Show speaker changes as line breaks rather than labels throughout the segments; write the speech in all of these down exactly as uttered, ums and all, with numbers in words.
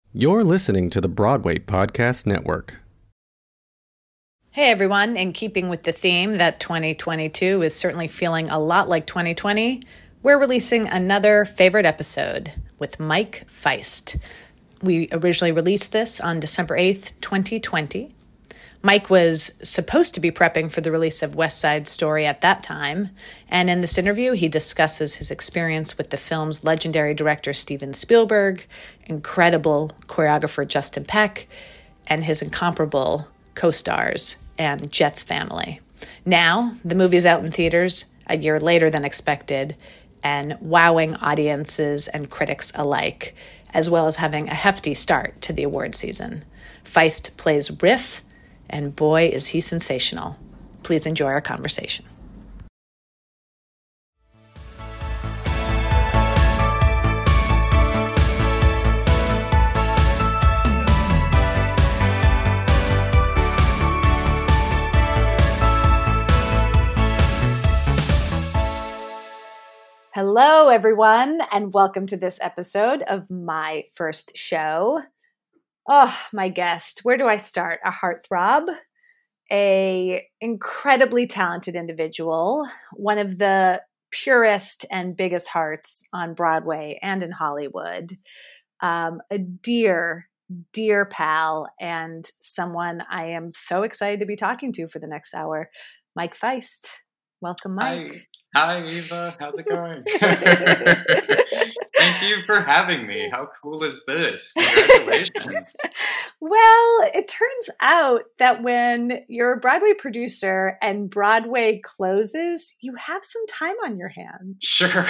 You're listening to the Broadway Podcast Network.
Hey everyone, in keeping with the theme that twenty twenty-two is certainly feeling a lot like twenty twenty, we're releasing another favorite episode with Mike Faist. We originally released this on December eighth, twenty twenty. Mike was supposed to be prepping for the release of West Side Story at that time, and in this interview he discusses his experience with the film's legendary director Steven Spielberg, incredible choreographer Justin Peck, and his incomparable co-stars and Jets family. Now, the movie's out in theaters a year later than expected, and wowing audiences and critics alike, as well as having a hefty start to the award season. Faist plays Riff, and boy, is he sensational. Please enjoy our conversation. Hello, everyone, and welcome to this episode of my first show. Oh, my guest. Where do I start? A heartthrob, a incredibly talented individual, one of the purest and biggest hearts on Broadway and in Hollywood, um, a dear, dear pal, and someone I am so excited to be talking to for the next hour, Mike Faist. Welcome, Mike.
Hi. Hi, Eva. How's it going? Thank you for having me. How cool is this? Congratulations.
Well, it turns out that when you're a Broadway producer and Broadway closes, you have some time on your hands.
Sure.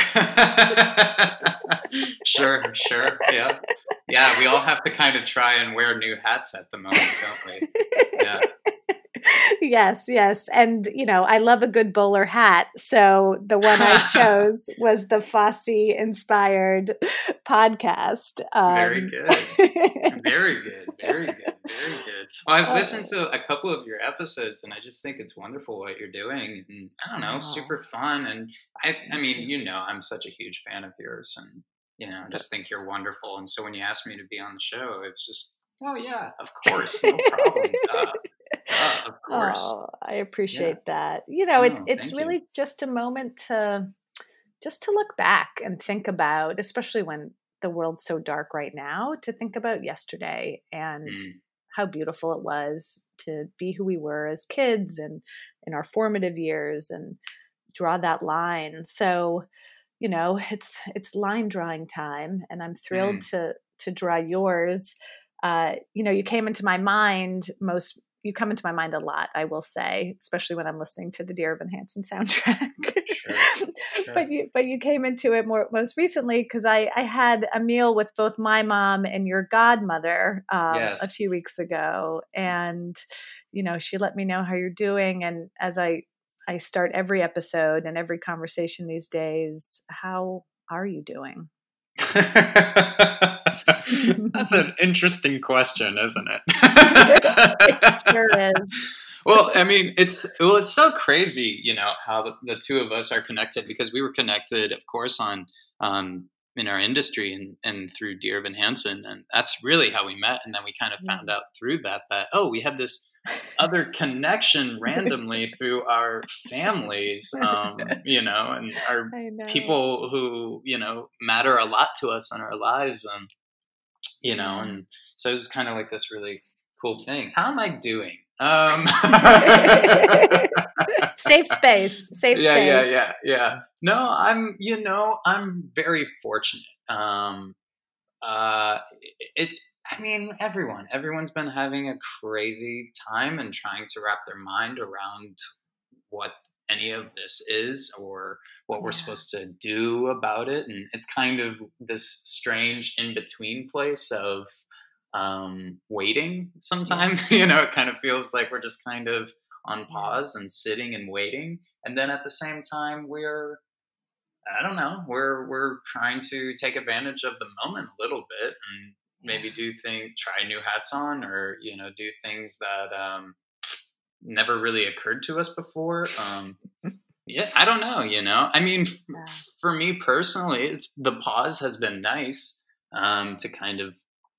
sure, sure. Yeah. Yeah, we all have to kind of try and wear new hats at the moment, don't we? Yeah.
Yes, yes. And, you know, I love a good bowler hat. So the one I chose was the Fosse-inspired podcast. Um,
very good. Very good. Very good. Very good. Well, I've listened to a couple of your episodes, and I just think it's wonderful what you're doing. And I don't know, oh. super fun. And I, I mean, you know, I'm such a huge fan of yours, and, you know, I just think you're wonderful. And so when you asked me to be on the show, it was just, oh, yeah, of course. No problem. uh, Uh, of course.
Oh, I appreciate yeah. that. You know, it's
oh,
it's really
you.
just a moment to just to look back and think about, especially when the world's so dark right now, to think about yesterday and mm. how beautiful it was to be who we were as kids and in our formative years and draw that line. So, you know, it's it's line drawing time, and I'm thrilled mm. to to draw yours. Uh, you know, you came into my mind most. You come into my mind a lot, I will say, especially when I'm listening to the Dear Evan Hansen soundtrack.
Sure, sure.
But you, but you came into it more most recently because I, I had a meal with both my mom and your godmother um,
yes.
a few weeks ago, and you know she let me know how you're doing. And as I I start every episode and every conversation these days, how are you doing?
That's an interesting question, isn't it?
It sure is.
Well, I mean, it's well, it's so crazy, you know, how the, the two of us are connected, because we were connected, of course, on um, in our industry and, and through Dear Evan Hansen, and that's really how we met. And then we kind of
yeah.
found out through that that oh, we had this other connection randomly through our families, um, you know, and our
know.
people who you know matter a lot to us in our lives, and you know,
yeah.
and so it's kind of like this really cool thing. How am I doing? Um,
safe space, safe
yeah,
space.
Yeah, yeah, yeah. No, I'm, you know, I'm very fortunate. Um, uh, it's, I mean, everyone, everyone's been having a crazy time and trying to wrap their mind around what any of this is or what yeah. we're supposed to do about it. And it's kind of this strange in-between place of, um, waiting sometime, you know, it kind of feels like we're just kind of on pause and sitting and waiting. And then at the same time, we're, I don't know, we're, we're trying to take advantage of the moment a little bit and maybe do things, try new hats on, or, you know, do things that, um, never really occurred to us before. Um, yeah, I don't know, you know, I mean, f- for me personally, it's, the pause has been nice, um, to kind of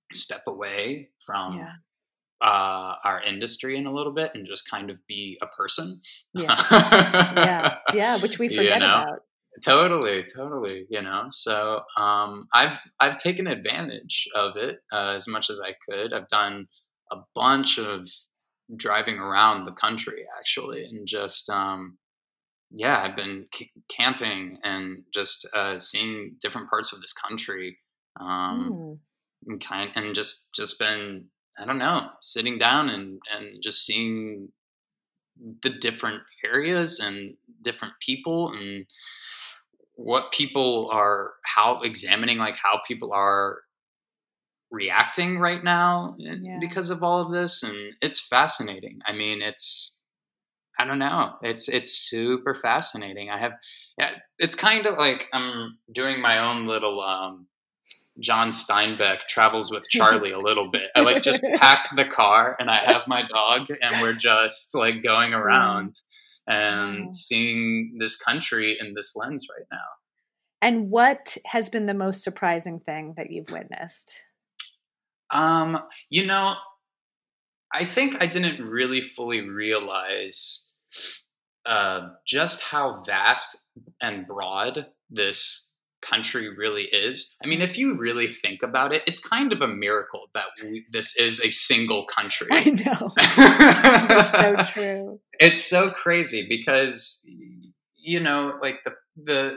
step away from
Yeah.
uh, our industry in a little bit and just kind of be a person.
Yeah. Yeah. Yeah. Which we
you
forget
know,
about.
totally, totally. You know, so um, I've I've taken advantage of it uh, as much as I could. I've done a bunch of driving around the country actually, and just um, yeah, I've been c- camping and just uh, seeing different parts of this country. Um,
Mm.
and kind and just just been I don't know sitting down and and just seeing the different areas and different people and what people are how examining like how people are reacting right now eh,
Yeah.
because of all of this, and it's fascinating. I mean, it's I don't know. It's it's super fascinating. I have yeah, it's kind of like I'm doing my own little um John Steinbeck Travels with Charlie a little bit. I like just packed the car and I have my dog and we're just like going
Yeah.
around and
Wow.
seeing this country in this lens right now.
And what has been the most surprising thing that you've witnessed?
Um, you know, I think I didn't really fully realize uh, just how vast and broad this country really is. I mean, if you really think about it, it's kind of a miracle that we, this is a single country.
I know. It's so true.
It's so crazy because, you know, like the the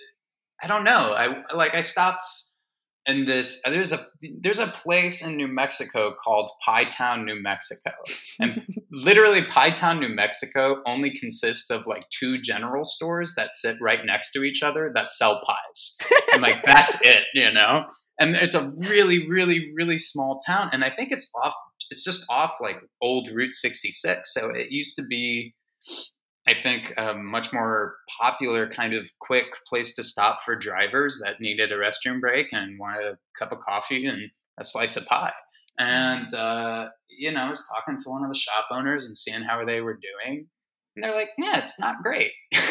I don't know. I like I stopped in this. There's a there's a place in New Mexico called Pie Town, New Mexico, and literally Pie Town, New Mexico only consists of like two general stores that sit right next to each other that sell pies, and like that's it, you know. And it's a really, really, really small town, and I think it's off. It's just off like old Route sixty-six. So it used to be, I think, a much more popular kind of quick place to stop for drivers that needed a restroom break and wanted a cup of coffee and a slice of pie. And, uh, you know, I was talking to one of the shop owners and seeing how they were doing. And they're like, yeah, it's not great.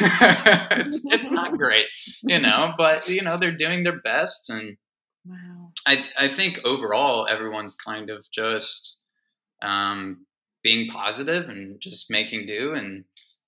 it's, it's not great, you know, but, you know, they're doing their best. And
Wow.
I, I think overall, everyone's kind of just um, being positive and just making do and,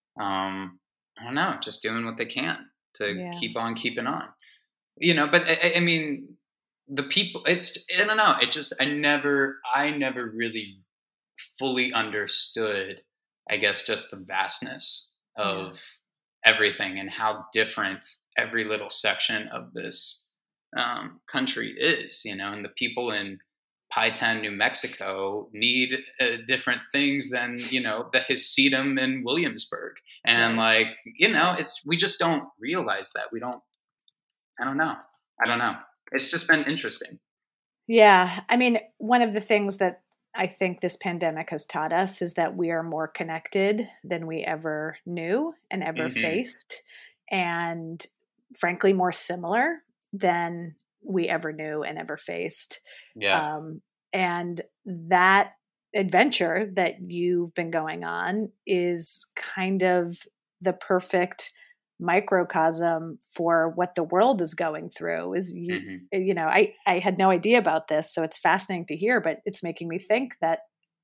um, I don't know, just doing what they can to
Yeah.
keep on keeping on, you know. But I, I mean, the people. It's I don't know. It just I never I never really fully understood. I guess just the vastness
Yeah.
of everything and how different every little section of this um, country is, you know, and the people in Pie Town, New Mexico need uh, different things than, you know, the Hasidim in Williamsburg. And
Right.
like, you know, it's, we just don't realize that. We don't, I don't know. I don't know. It's just been interesting.
Yeah. I mean, one of the things that I think this pandemic has taught us is that we are more connected than we ever knew and ever
Mm-hmm.
faced, and frankly, more similar than we ever knew and ever faced.
Yeah.
Um, and that adventure that you've been going on is kind of the perfect microcosm for what the world is going through. Is you
Mm-hmm.
you know I I had no idea about this, so it's fascinating to hear, but it's making me think that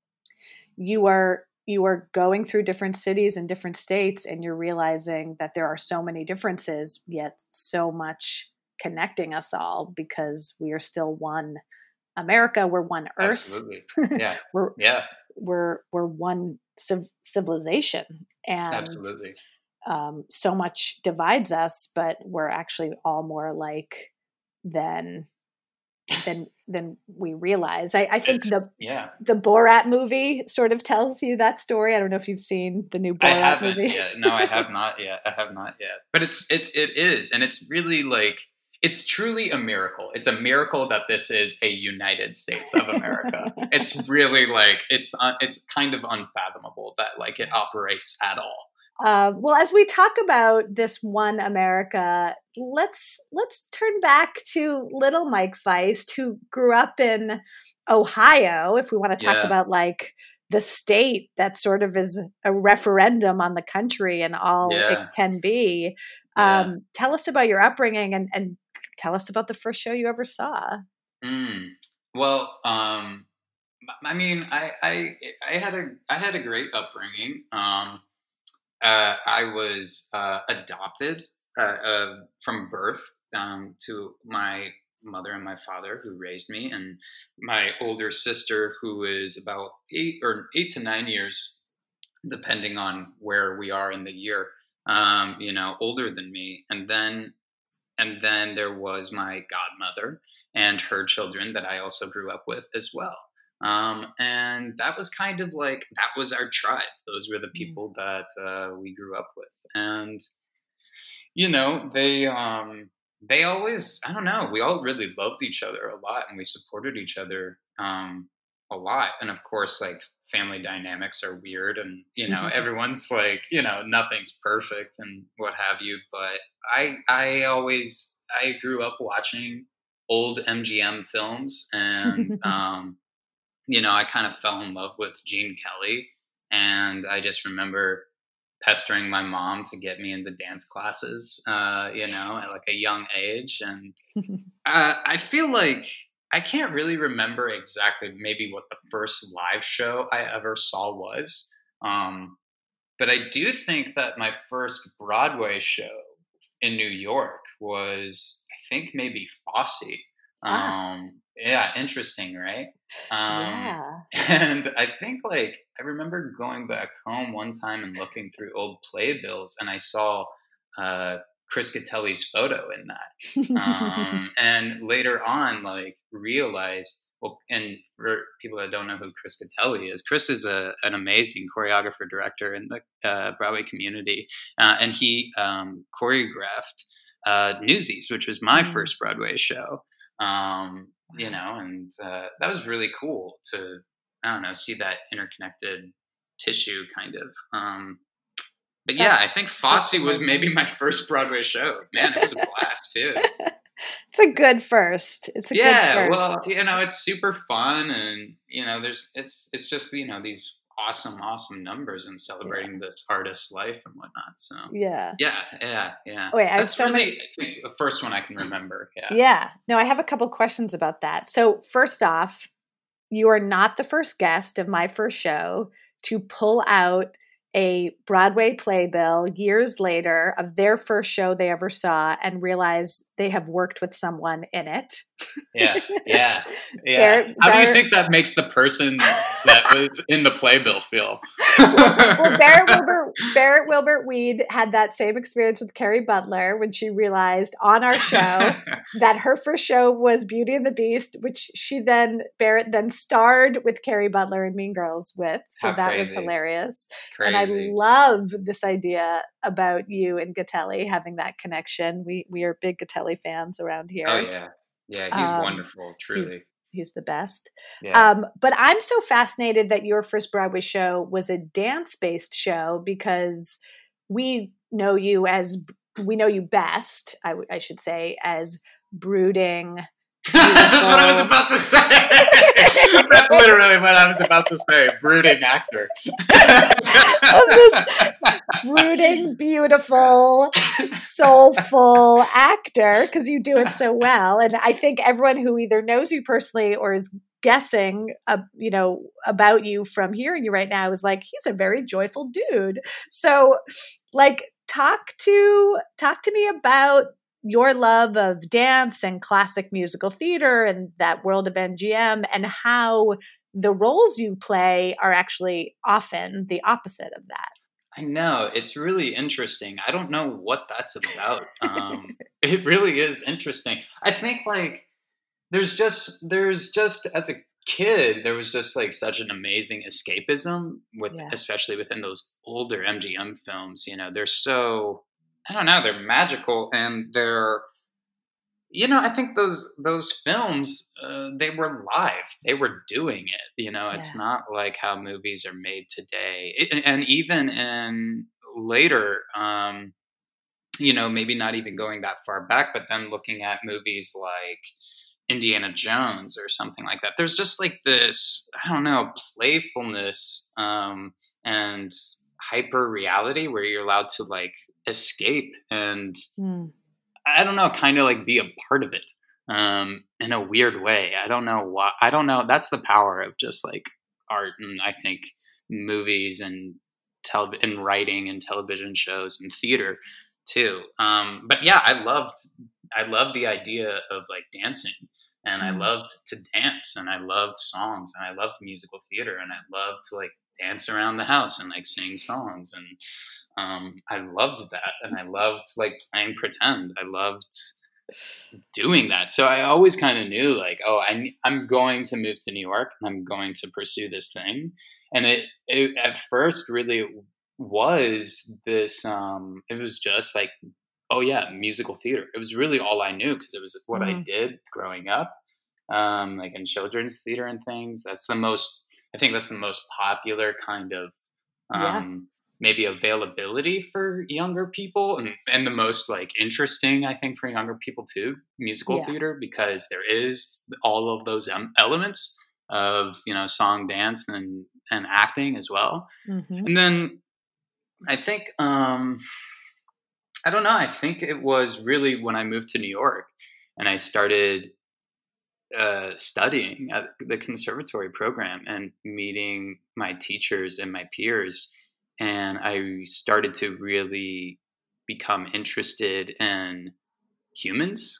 you are you are going through different cities and different states, and you're realizing that there are so many differences, yet so much connecting us all because we are still one America. We're one Earth.
Absolutely. Yeah.
we're
Yeah.
we're we're one civ- civilization, and
Absolutely.
um, so much divides us, but we're actually all more alike than than than we realize. I, I think
It's,
the
yeah.
the Borat movie sort of tells you that story. I don't know if you've seen the new
I
Borat
haven't
movie.
yet. No, I have not yet. I have not yet. But it's it it is, and it's really like it's truly a miracle. It's a miracle that this is a United States of America. It's really like it's uh, it's kind of unfathomable that like it operates at all.
Uh, well, as we talk about this one America, let's let's turn back to little Mike Feist, who grew up in Ohio. If we want to talk
Yeah.
about like the state that sort of is a referendum on the country and all
Yeah.
it can be.
Yeah.
Um, tell us about your upbringing and, and tell us about the first show you ever saw.
Mm. Well, um, I mean, I, I, I had a, I had a great upbringing. Um, uh, I was uh, adopted uh, uh, from birth um, to my mother and my father who raised me, and my older sister who is about eight or eight to nine years, depending on where we are in the year, um, you know, older than me. And then and then there was my godmother and her children that I also grew up with as well. Um, and that was kind of like, that was our tribe. Those were the people that uh, we grew up with. And, you know, they, um, they always, I don't know, we all really loved each other a lot and we supported each other um, a lot. And of course, like family dynamics are weird and, you know, everyone's like, you know, nothing's perfect and what have you. But I, I always, I grew up watching old M G M films and, um, you know, I kind of fell in love with Gene Kelly. And I just remember pestering my mom to get me into dance classes, uh, you know, at like a young age. And uh, I feel like I can't really remember exactly maybe what the first live show I ever saw was. Um, but I do think that my first Broadway show in New York was, I think, maybe Fosse.
Ah.
Um, yeah, interesting, right? Um,
Yeah.
And I think, like, I remember going back home one time and looking through old playbills, and I saw uh, Chris Gattelli's photo in that. Um, and later on, like, realized, well, and for people that don't know who Chris Gattelli is, Chris is a, an amazing choreographer director in the uh, Broadway community, uh, and he um, choreographed uh, Newsies, which was my mm. first Broadway show. Um, you know, and uh, that was really cool to, I don't know, see that interconnected tissue kind of. Um, but yeah, I think Fosse was maybe my first Broadway show. Man, it was a blast too.
It's a good first. It's a
yeah,
good first.
well, you know, it's super fun, and you know, there's it's it's just you know these awesome, awesome numbers and celebrating yeah. this artist's life and whatnot. So
yeah,
yeah, yeah, yeah.
Wait, I
That's
so
really
many...
I think the first one I can remember. Yeah,
yeah. No, I have a couple questions about that. So first off, you are not the first guest of my first show to pull out a Broadway playbill years later of their first show they ever saw and realize they have worked with someone in it.
Yeah, yeah, yeah. Barrett, How Barrett, do you think that makes the person that was in the playbill feel?
well, well, Barrett Wilbert, Barrett Wilbert Weed had that same experience with Carrie Butler when she realized on our show that her first show was Beauty and the Beast, which she then, Barrett then starred with Carrie Butler in Mean Girls with. So How that crazy. was hilarious. Crazy. And I love this idea about you and Gattelli having that connection. We we are big Gattelli fans around here.
Oh yeah. Yeah, he's um, wonderful, truly.
He's, he's the best.
Yeah.
Um, but I'm so fascinated that your first Broadway show was a dance-based show because we know you as, we know you best, I, w- I should say, as brooding.
That's what I was about to say. That's literally what I was about to say. Brooding actor.
This brooding, beautiful, soulful actor, because you do it so well. And I think everyone who either knows you personally or is guessing, uh, you know, about you from hearing you right now is like, he's a very joyful dude. So, like, talk to talk to me about your love of dance and classic musical theater and that world of M G M and how the roles you play are actually often the opposite of that.
I know. It's really interesting. I don't know what that's about. Um, it really is interesting. I think like there's just, there's just as a kid, there was just like such an amazing escapism with, yeah. especially within those older M G M films, you know, they're so, I don't know, they're magical and they're, you know, I think those those films, uh, they were live. They were doing it, you know, it's yeah. not like how movies are made today. It, and even in later, um, you know, maybe not even going that far back, but then looking at movies like Indiana Jones or something like that, there's just like this, I don't know, playfulness um, and hyper reality where you're allowed to like escape and mm. I don't know, kind of like be a part of it. um, in a weird way. I don't know why. I don't know. That's the power of just like art, and I think movies and tele- and writing and television shows and theater too. Um, but yeah, I loved I loved the idea of like dancing, and I
Mm.
loved to dance, and I loved songs, and I loved musical theater, and I loved to like dance around the house and like sing songs, and um, I loved that, and I loved like playing pretend. I loved doing that. So I always kind of knew like, oh, I, I'm going to move to New York, and I'm going to pursue this thing. And it, it at first really was this, um, it was just like, oh yeah, musical theater. It was really all I knew because it was what I
Mm.
did growing up, um, like in children's theater and things. That's the most, I think that's the most popular kind of,
Yeah.
um, maybe availability for younger people, and, and the most like interesting, I think, for younger people too, musical
Yeah.
theater, because there is all of those em- elements of, you know, song, dance, and, and acting as well.
Mhm.
And then I think, um, I don't know, I think it was really when I moved to New York and I started uh, studying at the conservatory program and meeting my teachers and my peers. And I started to really become interested in humans.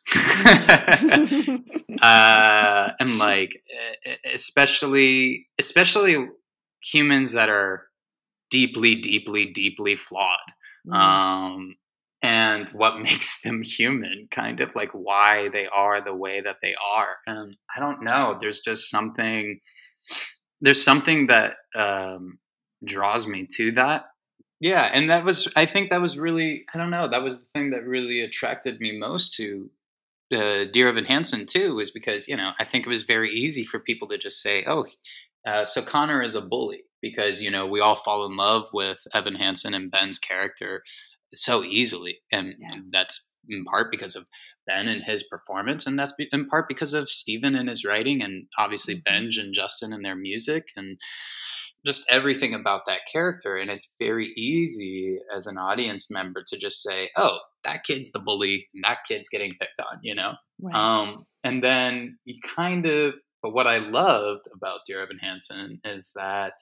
uh, and like, e- especially, especially humans that are deeply, deeply, deeply flawed.
Mm.
Um, and what makes them human, kind of like why they are the way that they are. And I don't know, there's just something, there's something that um, draws me to that. Yeah. And that was, I think that was really, I don't know, that was the thing that really attracted me most to uh, Dear Evan Hansen too, was because, you know, I think it was very easy for people to just say, oh, uh, so Connor is a bully, because, you know, we all fall in love with Evan Hansen and Ben's character so easily. And
Yeah.
that's in part because of Ben and his performance. And that's in part because of Steven and his writing, and obviously
Mhm.
Benj and Justin and their music, and just everything about that character. And it's very easy as an audience member to just say, oh, that kid's the bully and that kid's getting picked on, you know?
Right.
Um, and then you kind of, but what I loved about Dear Evan Hansen is that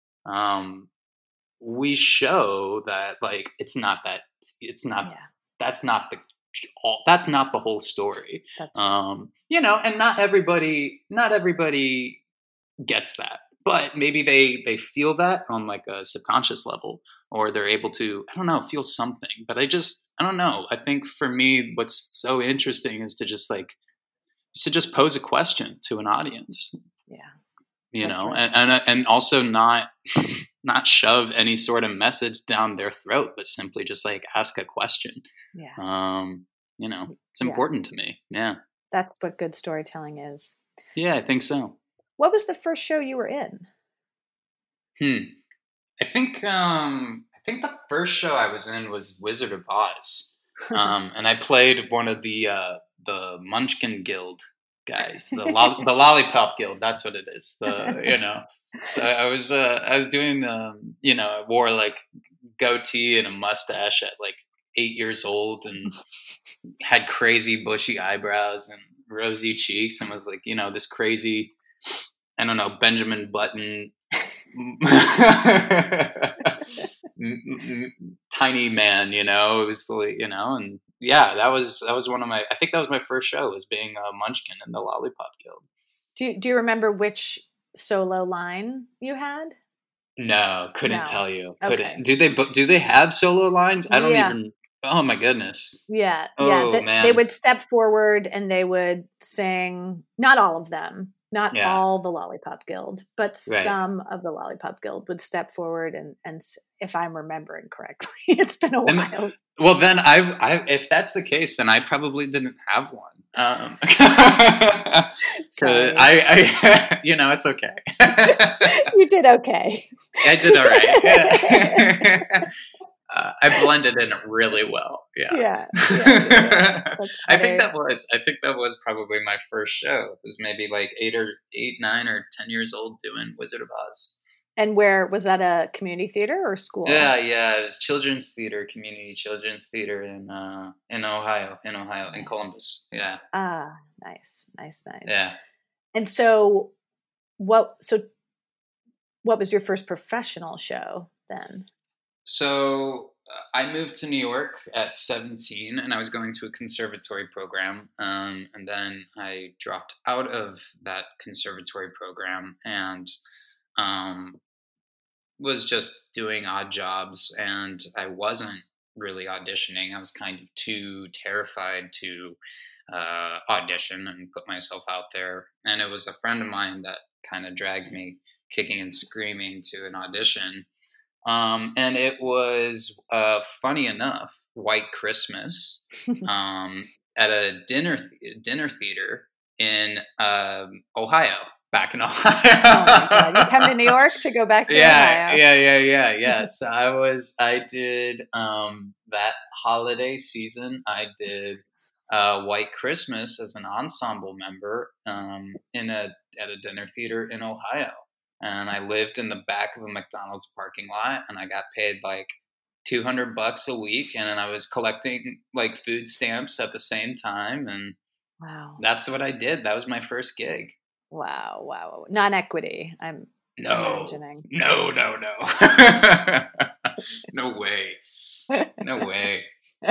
um, we show that like it's not that it's not
Yeah.
that's not the all that's not the whole story.
That's right.
Um, you know, and not everybody not everybody gets that, but maybe they they feel that on like a subconscious level, or they're able to, I don't know, feel something. But I just, I don't know, I think for me what's so interesting is to just like is to just pose a question to an audience,
Yeah.
you
That's
know,
right.
and, and and also not not shove any sort of message down their throat, but simply just like ask a question.
Yeah.
Um, you know, it's
Yeah.
important to me. Yeah.
That's what good storytelling is.
Yeah, I think so.
What was the first show you were in?
Hmm. I think um I think the first show I was in was Wizard of Oz. Um and I played one of the uh the Munchkin Guild guys, the lo- the Lollipop Guild, that's what it is. The, you know. So I was uh I was doing um you know, I wore like goatee and a mustache at like eight years old, and had crazy bushy eyebrows and rosy cheeks, and was like, you know, this crazy, I don't know, Benjamin Button tiny man, you know. It was like, you know, and yeah, that was that was one of my, I think that was my first show, was being a Munchkin in the Lollipop Guild.
Do you, do you remember which solo line you had?
No, couldn't
No.
tell you.
Okay.
Couldn't. Do they bu- do they have solo lines? I don't
Yeah.
even. Oh my goodness.
Yeah.
Oh
yeah. They,
man.
they would step forward and they would sing, not all of them, not
Yeah.
all the Lollipop Guild, but
Right.
some of the Lollipop Guild would step forward and, and s- if I'm remembering correctly, it's been a
And-
while.
Well, then I, I, if that's the case, then I probably didn't have one. Um,
Sorry.
I, I, you know, it's okay.
You did okay.
I did all right. Yeah. uh, I blended in really well. Yeah.
Yeah. yeah, yeah, yeah. That's
I think
funny.
that was. I think that was probably my first show. It was maybe like eight or eight, nine or ten years old doing Wizard of Oz.
And where was that, a community theater or school?
Yeah, yeah, it was children's theater, community children's theater in uh in Ohio, in Ohio, in
Nice.
Columbus. Yeah.
Ah, nice, nice, nice.
Yeah.
And so what so what was your first professional show then?
So uh, I moved to New York at seventeen, and I was going to a conservatory program. Um, and then I dropped out of that conservatory program and um, was just doing odd jobs. And I wasn't really auditioning. I was kind of too terrified to uh, audition and put myself out there. And it was a friend of mine that kind of dragged me kicking and screaming to an audition. Um, and it was, uh, funny enough, White Christmas, um, at a dinner th- dinner theater in um, Ohio, back in Ohio.
Oh my God. You come to New York to go back to
yeah,
Ohio?
yeah, yeah, yeah, yeah. So I was, I did um, that holiday season. I did uh, White Christmas as an ensemble member um, in a at a dinner theater in Ohio. And I lived in the back of a McDonald's parking lot, and I got paid like two hundred bucks a week, and then I was collecting like food stamps at the same time, and
Wow.
that's what I did. That was my first gig.
Wow, wow. Non-equity, I'm
No,
imagining.
no, no, no, no way, no way.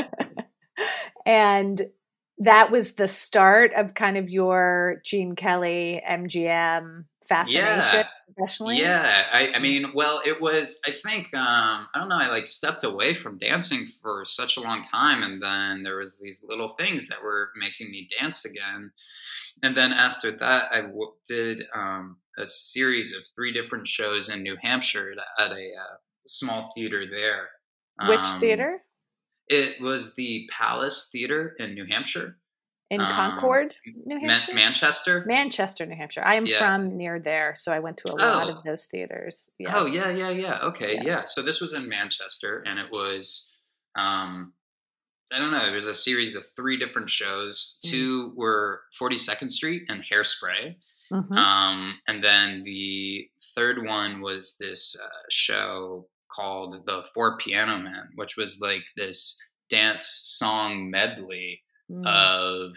And that was the start of kind of your Gene Kelly, M G M fascination
Yeah.
professionally?
Yeah, I, I mean, well, it was, I think, um, I don't know, I like stepped away from dancing for such a long time. And then there was these little things that were making me dance again. And then after that, I w- did um, a series of three different shows in New Hampshire at a uh, small theater there.
Which
Um,
theater?
It was the Palace Theater in New Hampshire.
In
Um,
Concord, New
Man-
Hampshire?
Manchester.
Manchester, New Hampshire. I am
Yeah.
from near there, so I went to a lot
Oh.
of those theaters. Yes.
Oh yeah, yeah, yeah. Okay,
Yeah.
yeah. So this was in Manchester, and it was, um, I don't know. It was a series of three different shows.
Mm.
Two were forty-second Street and Hairspray,
Mhm.
um, and then the third one was this uh, show called The Four Piano Men, which was like this dance song medley
Mm.
of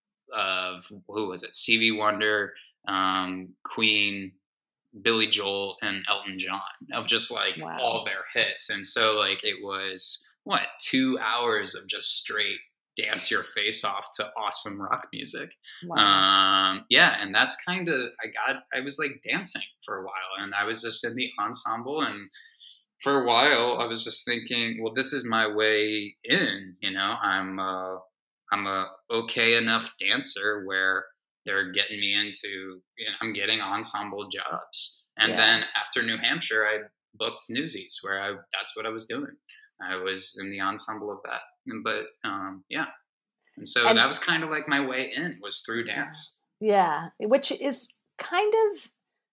of who was it? Stevie Wonder, um, Queen, Billy Joel, and Elton John, of just like
Wow.
all their hits. And so like it was what, two hours of just straight dance your face off to awesome rock music.
Wow.
Um, yeah, and that's kind of, I got I was like dancing for a while, and I was just in the ensemble, and for a while I was just thinking, well, this is my way in, you know. I'm uh I'm a okay enough dancer where they're getting me into, you know, I'm getting ensemble jobs. And
Yeah.
then after New Hampshire, I booked Newsies, where I that's what I was doing. I was in the ensemble of that. But um, yeah, and so
And-
that was kind of like my way in, was through dance.
Yeah, which is kind of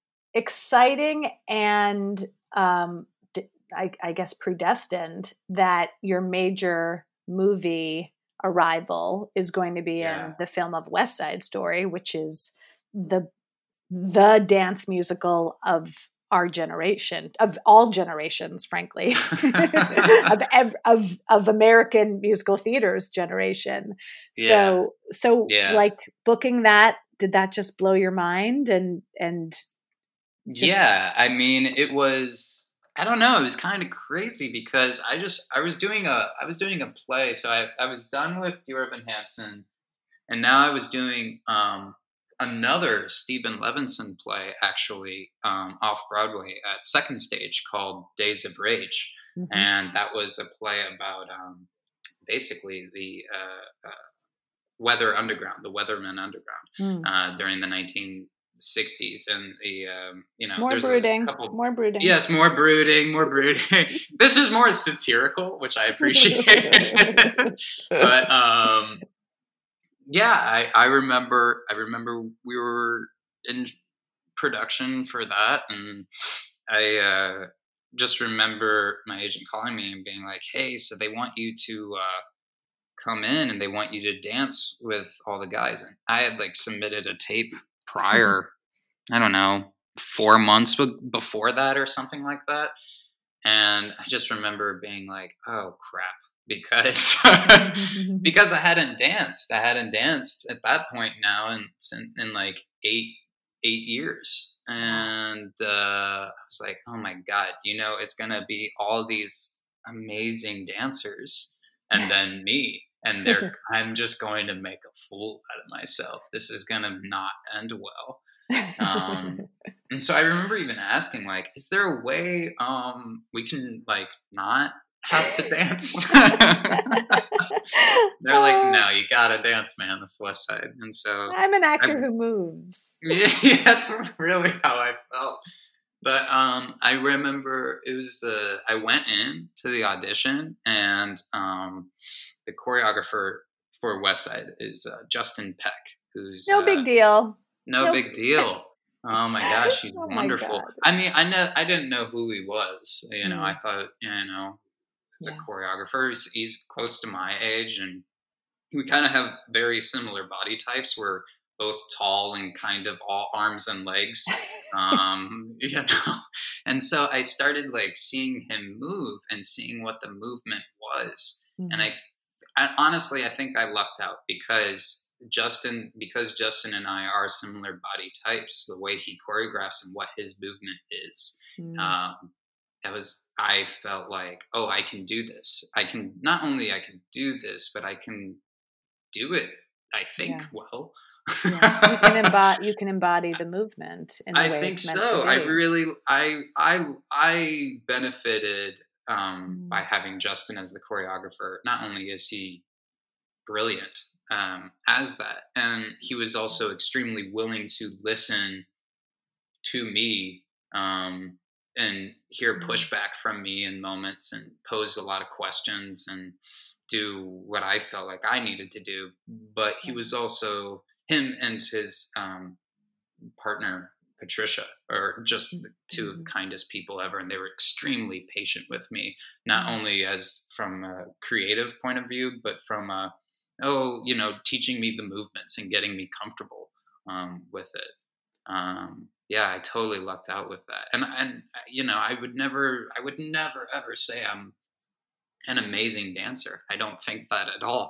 exciting and um, d- I, I guess predestined that your major movie arrival is going to be
Yeah.
in the film of West Side Story, which is the the dance musical of our generation, of all generations, frankly, of, ev- of of American musical theater's generation. So so
Yeah.
like booking that, did that just blow your mind? And and Just-
Yeah, I mean, it was, I don't know, it was kind of crazy because I just I was doing a I was doing a play, so I I was done with Dear Evan Hansen, and now I was doing um another Stephen Levinson play, actually, um off Broadway at Second Stage, called Days of Rage.
Mhm.
And that was a play about um basically the uh, uh Weather Underground, the Weathermen Underground,
Mm.
uh during the nineteen sixties, and the um you know
more
there's
brooding,
a couple
more brooding.
Yes, more brooding, more brooding. This was more satirical, which I appreciate. But um, yeah, I, I remember. I remember we were in production for that, and I uh, just remember my agent calling me and being like, "Hey, so they want you to uh, come in, and they want you to dance with all the guys." And I had like submitted a tape prior. I don't know, four months be- before that or something like that. And I just remember being like, oh crap, because because I hadn't danced. I hadn't danced at that point now in in, in like eight eight years. And uh, I was like, oh my God, you know, it's gonna be all these amazing dancers and then me. And they're I'm just going to make a fool out of myself. This is gonna not end well. Um, and so I remember even asking, like, is there a way um, we can like not have to dance? They're like, no, you gotta dance, man. That's West Side. And so
I'm an actor
I,
who moves.
Yeah, that's really how I felt. But um, I remember it was uh, I went in to the audition, and um, the choreographer for West Side is uh, Justin Peck, who's
no
uh,
big deal.
No
nope.
big deal. Oh my gosh, he's
oh
wonderful. I mean, I know I didn't know who he was. You know, mm. I thought, you know, as yeah. a choreographer, he's, he's close to my age, and we kind of have very similar body types. We're both tall and kind of all arms and legs, um, you know. And so I started like seeing him move and seeing what the movement was, mm. and I, I honestly, I think I lucked out because. Justin, because Justin and I are similar body types, the way he choreographs and what his movement is, mm. um, that was, I felt like, oh, I can do this. I can, not only I can do this, but I can do it, I think, yeah. well.
yeah. You can embody, you can embody the movement in the
I
way
think
it's meant
so.
to be.
I really, I, I, I benefited um, mm. by having Justin as the choreographer. Not only is he brilliant, Um, as that, and he was also extremely willing to listen to me um, and hear pushback from me in moments and pose a lot of questions and do what I felt like I needed to do. But he was also, him and his um, partner Patricia are just the two of the kindest people ever, and they were extremely patient with me, not only as from a creative point of view, but from a oh, you know, teaching me the movements and getting me comfortable um, with it. Um, yeah, I totally lucked out with that. And, and, you know, I would never, I would never, ever say I'm an amazing dancer. I don't think that at all.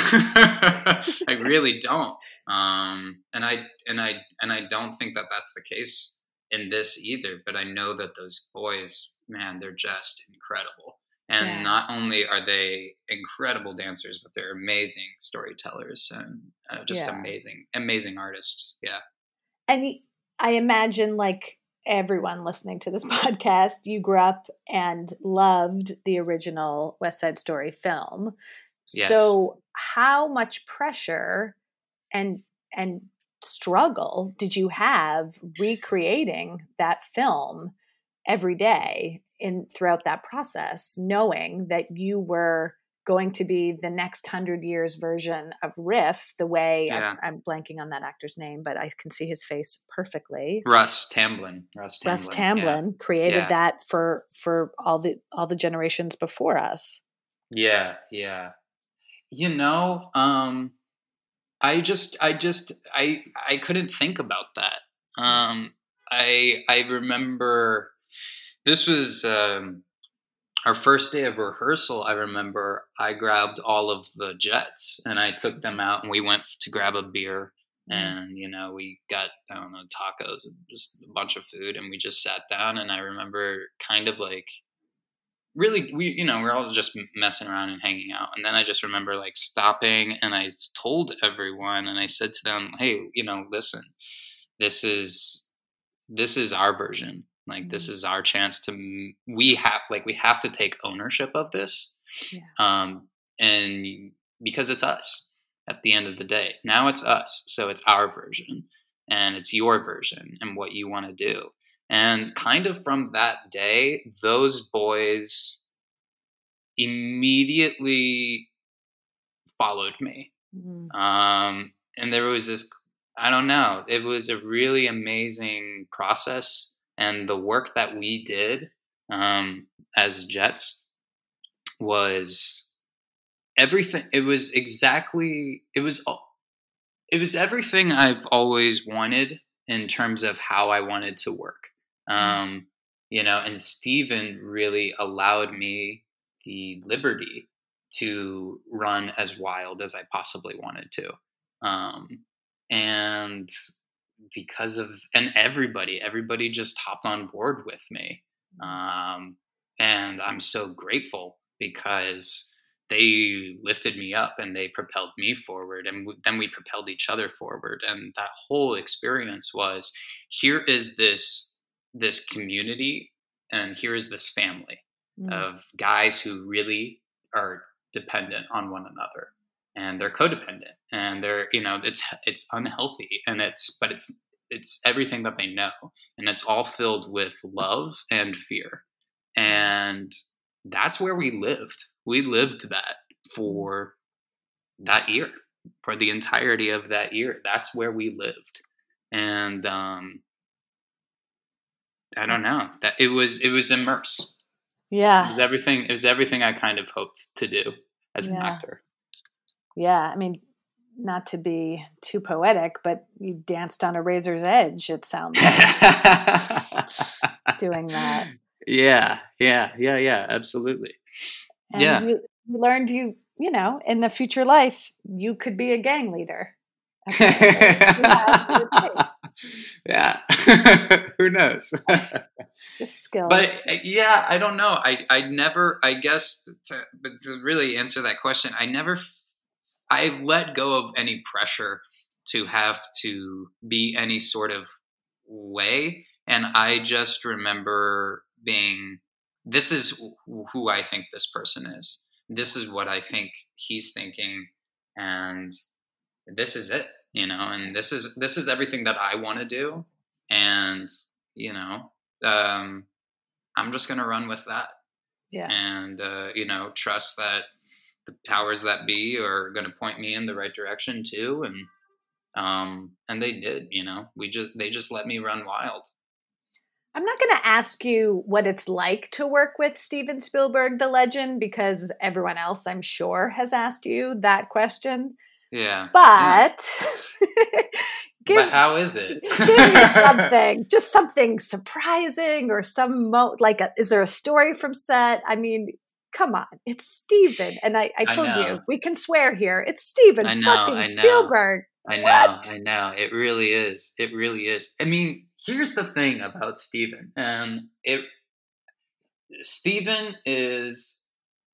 I really don't. Um, and I, and I, and I don't think that that's the case in this either, but I know that those boys, man, they're just incredible. And yeah. not only are they incredible dancers, but they're amazing storytellers and uh, just yeah. amazing, amazing artists. Yeah.
And I imagine, like everyone listening to this podcast, you grew up and loved the original West Side Story film.
Yes.
So how much pressure and and struggle did you have recreating that film every day in throughout that process, knowing that you were going to be the next hundred years version of Riff, the way
yeah.
I, I'm blanking on that actor's name, but I can see his face perfectly.
Russ Tamblyn. Russ Tamblyn,
Russ Tamblyn
yeah.
created
yeah.
that for for all the all the generations before us.
Yeah, yeah. You know, um, I just, I just, I, I couldn't think about that. Um, I, I remember. This was um, our first day of rehearsal. I remember I grabbed all of the jets and I took them out and we went to grab a beer mm. and, you know, we got, I don't know, tacos and just a bunch of food and we just sat down and I remember kind of like really, we, you know, we're all just messing around and hanging out. And then I just remember like stopping and I told everyone and I said to them, hey, you know, listen, this is, this is our version. Like, this is our chance to, we have, like, we have to take ownership of this.
Yeah.
Um, and because it's us at the end of the day. Now it's us. So it's our version and it's your version and what you want to do. And kind of from that day, those boys immediately followed me. Mm-hmm. Um, and there was this, I don't know, it was a really amazing process. And the work that we did um, as Jets was everything. It was exactly, it was, it was everything I've always wanted in terms of how I wanted to work. Um, you know, and Steven really allowed me the liberty to run as wild as I possibly wanted to. Um, and because of, and everybody, everybody just hopped on board with me. Um, and I'm so grateful because they lifted me up and they propelled me forward, and w- then we propelled each other forward. And that whole experience was, here is this, this community, and here is this family
Mm.
of guys who really are dependent on one another, and they're codependent, and they're, you know, it's, it's unhealthy, and it's, but it's, it's everything that they know. And it's all filled with love and fear. And that's where we lived. We lived that for that year, for the entirety of that year. That's where we lived. And um, I don't know, that it was, it was immerse.
Yeah.
It was everything. It was everything I kind of hoped to do as an
Yeah.
actor.
Yeah. I mean, not to be too poetic, but you danced on a razor's edge, it sounds like, doing that.
Yeah, yeah, yeah, yeah, absolutely.
And
Yeah.
you, you learned you, you know, in the future life, you could be a gang leader.
Yeah. Who knows?
It's just skills.
But uh, yeah, I don't know. I, I never, I guess, to, but to really answer that question, I never, I let go of any pressure to have to be any sort of way. And I just remember being, this is who I think this person is. This is what I think he's thinking. And this is it, you know, and this is, this is everything that I want to do. And, you know, um, I'm just going to run with that.
Yeah.
And, uh, you know, trust that the powers that be are going to point me in the right direction too. And, um, and they did, you know, we just, they just let me run wild.
I'm not going to ask you what it's like to work with Steven Spielberg, the legend, because everyone else, I'm sure, has asked you that question.
Yeah.
But,
yeah.
give,
but how is it?
give me something, just something surprising, or some, mo- like, a, is there a story from set? I mean, come on, it's Steven. And I, I told
I
you, we can swear here. It's Steven
I know,
fucking
I know.
Spielberg.
I know,
What?
I know. It really is. It really is. I mean, here's the thing about Steven. And it, Steven is,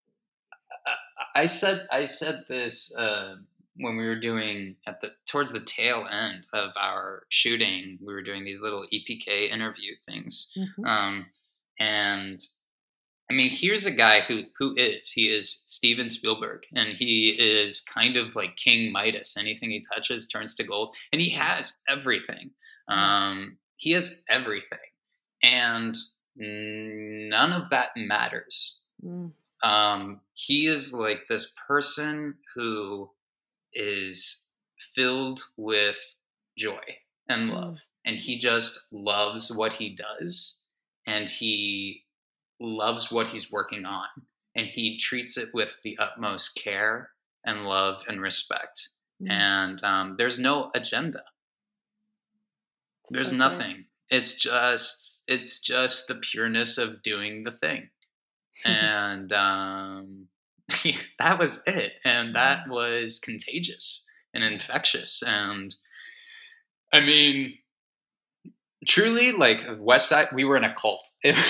I said, I said this uh, when we were doing at the, towards the tail end of our shooting, we were doing these little E P K interview things.
Mm-hmm.
Um, and I mean, here's a guy who, who is, he is Steven Spielberg, and he is kind of like King Midas. Anything he touches turns to gold, and he has everything. Um, he has everything. And none of that matters.
Mm.
Um, he is like this person who is filled with joy and love. Mm. And he just loves what he does. And he loves what he's working on, and he treats it with the utmost care and love and respect. Mm. And um, there's no agenda. So there's nothing. Good. It's just, it's just the pureness of doing the thing. And um, that was it. And that was contagious and infectious. And I mean, truly, like West Side, we were in a cult.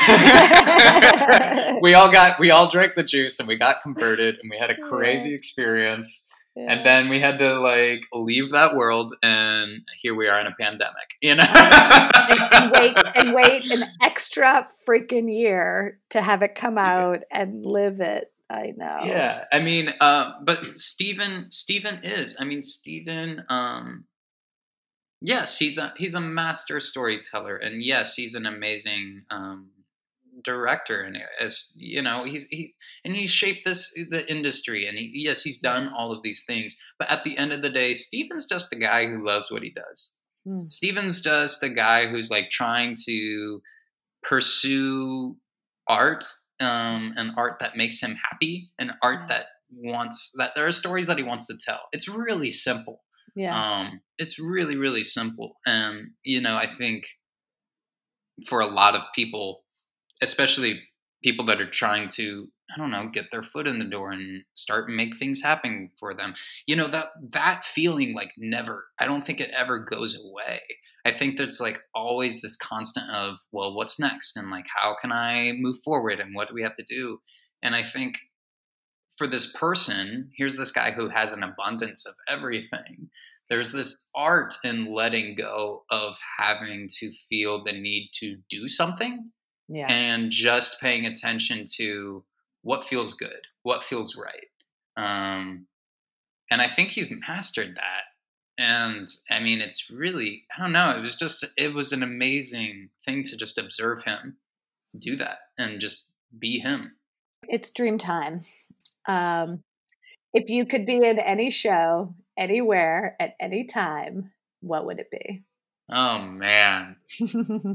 we all got, we all drank the juice, and we got converted, and we had a crazy yeah. experience. Yeah. And then we had to like leave that world, and here we are in a pandemic, you know.
and, and wait, and wait an extra freaking year to have it come out yeah. and live it. I know.
Yeah, I mean, uh, but Steven, Steven is. I mean, Steven. Um, Yes, he's a he's a master storyteller, and yes, he's an amazing um, director. And as you know, he's he and he shaped this the industry. And he, yes, he's done all of these things. But at the end of the day, Steven's just a guy who loves what he does. Mm. Steven's just a guy who's like trying to pursue art, um, and art that makes him happy, and art that wants that there are stories that he wants to tell. It's really simple.
Yeah.
Um, it's really, really simple. And, you know, I think for a lot of people, especially people that are trying to, I don't know, get their foot in the door and start and make things happen for them, you know, that that feeling like never, I don't think it ever goes away. I think there's like always this constant of, well, what's next? And like, how can I move forward? And what do we have to do? And I think for this person, here's this guy who has an abundance of everything. There's this art in letting go of having to feel the need to do something.
Yeah.
And just paying attention to what feels good, what feels right. Um, and I think he's mastered that. And I mean, it's really, I don't know, it was just, it was an amazing thing to just observe him do that and just be him.
It's dream time. Um, if you could be in any show, anywhere, at any time, what would it be?
Oh, man. If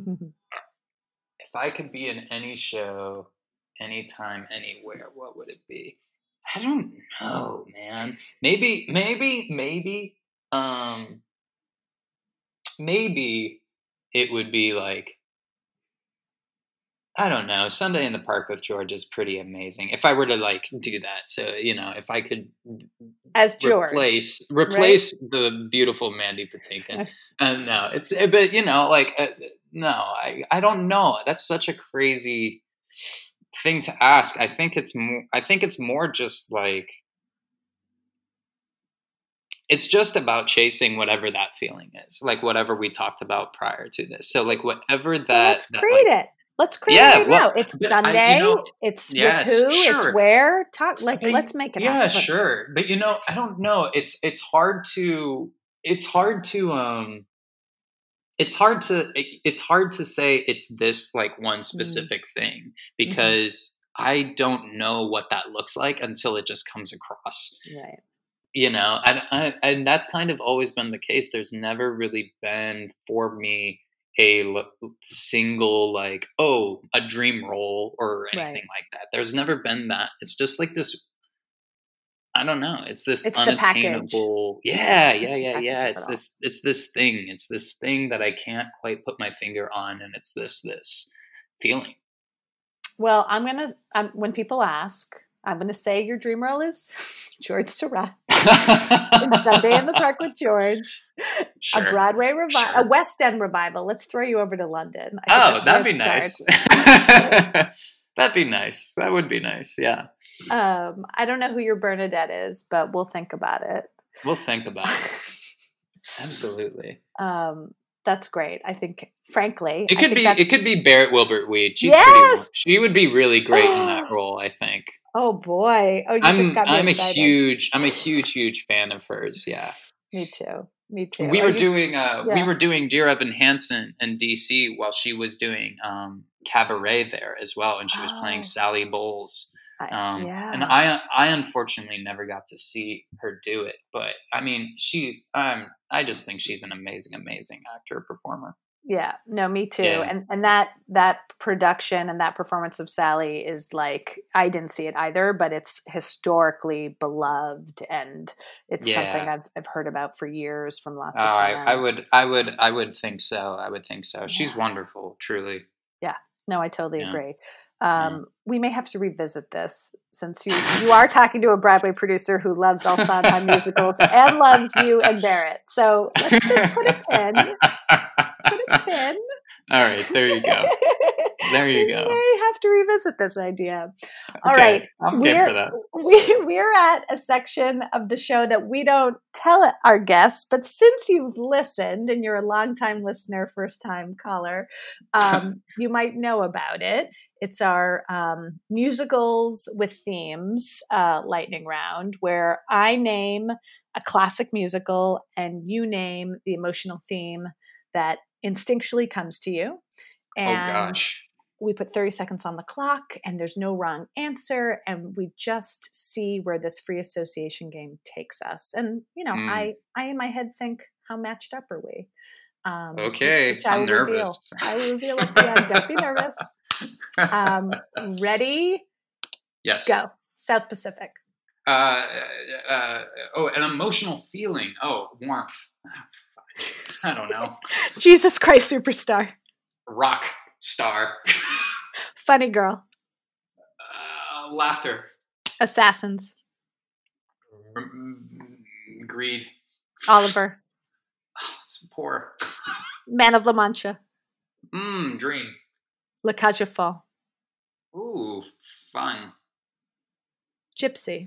I could be in any show, anytime, anywhere, what would it be? I don't know, man. Maybe, maybe, maybe, um, maybe it would be like, I don't know. Sunday in the Park with George is pretty amazing. If I were to like do that, so you know, if I could
as George
replace replace
right?
the beautiful Mandy Patinkin, and no, it's but you know, like uh, no, I I don't know. That's such a crazy thing to ask. I think it's more. I think it's more just like it's just about chasing whatever that feeling is, like whatever we talked about prior to this. So like whatever
so
that.
Let's
that,
create
like,
it. Let's create
yeah,
it right
well,
now. It's Sunday.
I, you know,
it's
yes,
with who?
Sure.
It's where? Talk like
but,
let's make it
yeah,
happen.
Yeah, sure. But you know, I don't know. It's it's hard to it's hard to um it's hard to it's hard to say it's this like one specific mm. thing because mm-hmm. I don't know what that looks like until it just comes across.
Right.
You know, and I, and that's kind of always been the case. There's never really been for me a l- single like, oh, a dream role or anything right. like that. There's never been that. It's just like this. I don't know. It's this
it's
unattainable. Yeah, yeah, yeah, yeah. It's this. It's this thing. It's this thing that I can't quite put my finger on, and it's this this feeling.
Well, I'm gonna. Um, when people ask, I'm gonna say your dream role is George Surratt. Sunday in the Park with George, sure. a Broadway revival, sure. a West End revival. Let's throw you over to London.
I oh, that'd be nice. That'd be nice. That would be nice. Yeah.
Um, I don't know who your Bernadette is, but we'll think about it.
We'll think about it. Absolutely.
Um, that's great. I think, frankly,
it could
think
be.
That's...
It could be Barrett Wilbert Weed. She's
yes!
pretty. She would be really great in that role. I think.
Oh boy! Oh, you
I'm,
just got me
I'm
excited.
a huge, I'm a huge, huge fan of hers. Yeah.
Me too. Me too.
We
Are
were
you...
doing, uh,
yeah.
we were doing Dear Evan Hansen in D C while she was doing um, Cabaret there as well, and she was oh. playing Sally Bowles. Um,
yeah.
And I, I unfortunately never got to see her do it, but I mean, she's, um, I just think she's an amazing, amazing actor, performer.
Yeah, no, me too.
Yeah.
And and that that production and that performance of Sally is like, I didn't see it either, but it's historically beloved, and it's
yeah.
something I've I've heard about for years from lots
oh,
of friends.
I, I would I would I would think so. I would think so.
Yeah.
She's wonderful, truly.
Yeah. No, I totally
yeah.
agree. Um, yeah. We may have to revisit this since you you are talking to a Broadway producer who loves all Sondheim musicals and loves you and Barrett. So let's just put a pin. Put a pin.
All right, there you go. There you go.
We may have to revisit this idea. All
okay,
right.
I'm
we're,
good for that.
We, we're at a section of the show that we don't tell our guests, but since you've listened and you're a longtime listener, first-time caller, um, you might know about it. It's our um, musicals with themes uh, lightning round, where I name a classic musical and you name the emotional theme that instinctually comes to you. And
oh gosh.
We put thirty seconds on the clock and there's no wrong answer. And we just see where this free association game takes us. And, you know, mm. I, I in my head think, how matched up are we? Um,
okay.
Which I
I'm
will
nervous.
Reveal. I will reveal at the end. Don't be nervous. Um, ready?
Yes.
Go. South Pacific.
Uh, uh, oh, an emotional feeling. Oh, warmth. Oh, fuck. I don't know.
Jesus Christ Superstar.
Rock star.
Funny girl.
Uh, laughter.
Assassins.
Greed.
Oliver.
Oh, it's poor.
Man of La Mancha.
Mmm, dream.
La Cage aux Folles.
Ooh, fun.
Gypsy.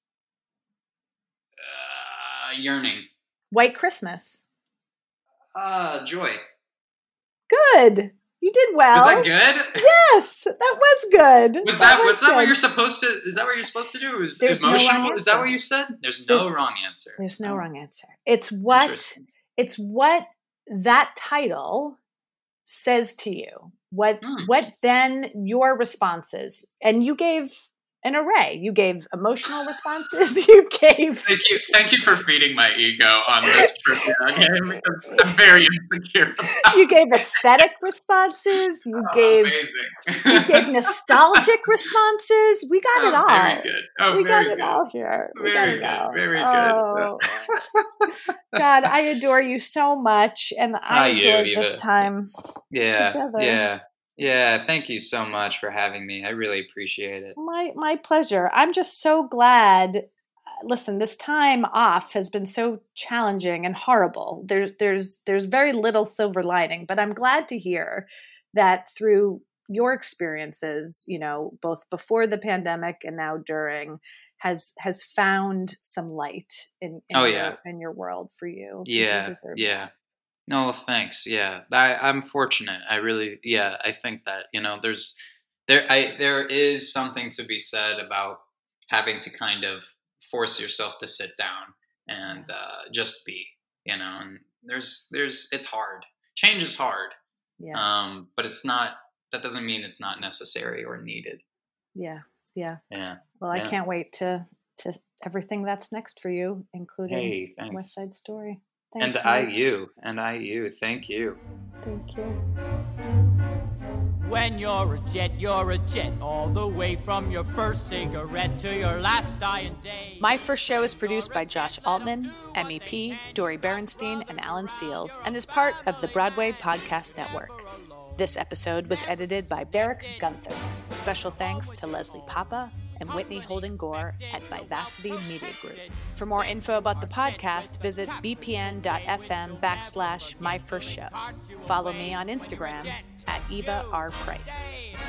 Uh, yearning.
White Christmas.
Uh, joy.
Good. You did well.
Was that good?
Yes, that was good.
Was that,
that
was,
was
that
good.
what you're supposed to, is that what you're supposed to do? It was
There's no
emotional?
wrong
Is that
answer.
what you said? There's no
There-
wrong answer.
There's no
Oh,
wrong answer. It's what
interesting.
it's what that title says to you. What
Hmm.
what then your responses, and you gave an array. You gave emotional responses. You gave
Thank you, thank you for feeding my ego on this trivia game because I'm very insecure. About
you gave aesthetic responses. You
Oh,
gave
amazing.
you gave nostalgic responses. We got
Oh,
it all.
Very good. Oh,
we got
very
it
good.
all here. We
Very
got it
good.
all.
Very
oh.
good.
God, I adore you so much, and I
Ah, you,
adored
Eva.
this time
Yeah,
together.
yeah, yeah. Thank you so much for having me. I really appreciate it.
My my pleasure. I'm just so glad. Listen, this time off has been so challenging and horrible. There's there's there's very little silver lining, but I'm glad to hear that through your experiences, you know, both before the pandemic and now during, has has found some light in, in
Oh,
your
yeah.
in your world for you. 'Cause
Yeah,
you deserve
yeah.
that.
No, thanks. Yeah, I, I'm fortunate. I really, yeah, I think that you know, there's there, I there is something to be said about having to kind of force yourself to sit down and uh, just be, you know. And there's there's it's hard. Change is hard,
Yeah.
um, but it's not. That doesn't mean it's not necessary or needed.
Yeah. Yeah.
Yeah.
Well, I
Yeah.
can't wait to to everything that's next for you, including
Hey,
West
thanks.
Side Story.
And
Thanks,
I
Mike.
you and I you. Thank you.
Thank you.
When you're a jet, you're a jet, all the way from your first cigarette to your last dying day.
My First Show is produced by Josh Altman, M E P, Dory Berenstein, and Alan Seals, and is part of the Broadway Podcast Network. This episode was edited by Derek Gunther. Special thanks to Leslie Papa and Whitney Holden Gore at Vivacity Media Group. For more info about the podcast, visit bpn.fm backslash my first show. Follow me on Instagram at Eva R. Price.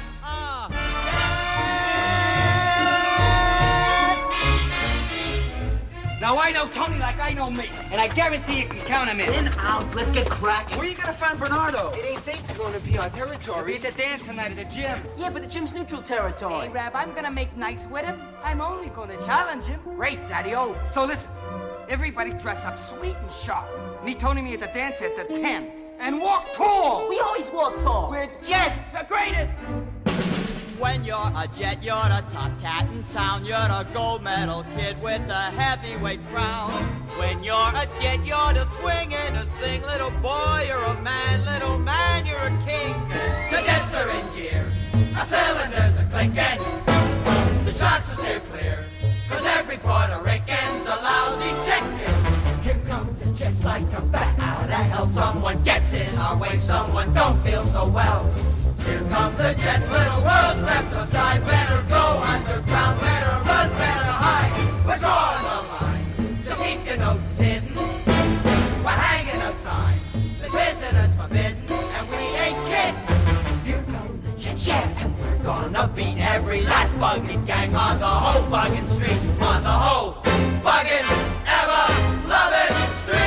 Now I know Tony like I know me, and I guarantee you can count him in.
In, out, let's get cracking.
Where you gonna find Bernardo?
It ain't safe to go into P R
We're
territory.
at the dance tonight at the gym.
Yeah, but the gym's neutral territory.
Hey, Rab, I'm gonna make nice with him. I'm only gonna challenge him.
Great, Daddy-O.
So listen, everybody dress up sweet and sharp. Meet Tony me at the dance at the ten. And walk tall.
We always walk tall.
We're jets.
the greatest.
When you're a jet, you're a top cat in town. You're a gold medal kid with a heavyweight crown. When you're a jet, you're the swingin'est thing. Little boy, you're a man. Little man, you're a king. The jets are in gear. Our cylinders are clinking. The shots are steer clear. Cause every Puerto Rican's a lousy chicken. Here come the jets like a bat out of hell. Someone gets in our way. Someone don't feel so well. Here come the jets, little world step aside. Better go underground, better run, better hide. We're drawing the line, so keep your noses hidden. We're hanging a sign, the visitors forbidden, and we ain't kidding. Here come the jets, yeah, and we're gonna beat every last bugging gang on the whole bugging street, on the whole bugging, ever loving street.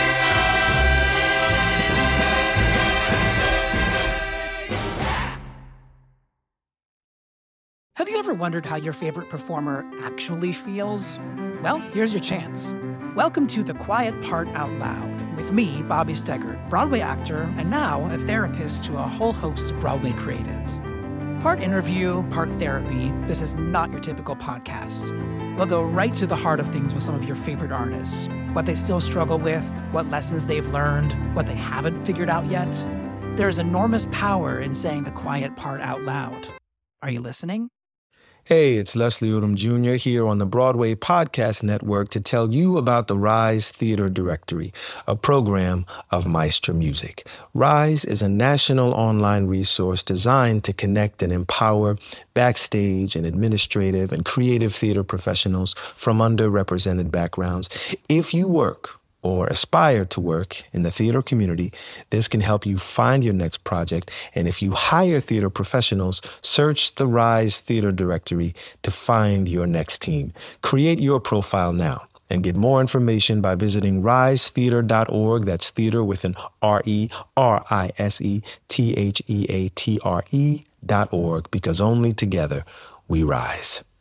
Have you ever wondered how your favorite performer actually feels? Well, here's your chance. Welcome to The Quiet Part Out Loud with me, Bobby Steggert, Broadway actor and now a therapist to a whole host of Broadway creatives. Part interview, part therapy, this is not your typical podcast. We'll go right to the heart of things with some of your favorite artists, what they still struggle with, what lessons they've learned, what they haven't figured out yet. There's enormous power in saying the quiet part out loud. Are you listening?
Hey, it's Leslie Odom Junior here on the Broadway Podcast Network to tell you about the Rise Theater Directory, a program of Maestro Music. Rise is a national online resource designed to connect and empower backstage and administrative and creative theater professionals from underrepresented backgrounds. If you work or aspire to work in the theater community, this can help you find your next project. And if you hire theater professionals, search the Rise Theater Directory to find your next team. Create your profile now and get more information by visiting rise theater dot org. That's theater with an R E, R I S E, T H E A T R E dot org, because only together we rise.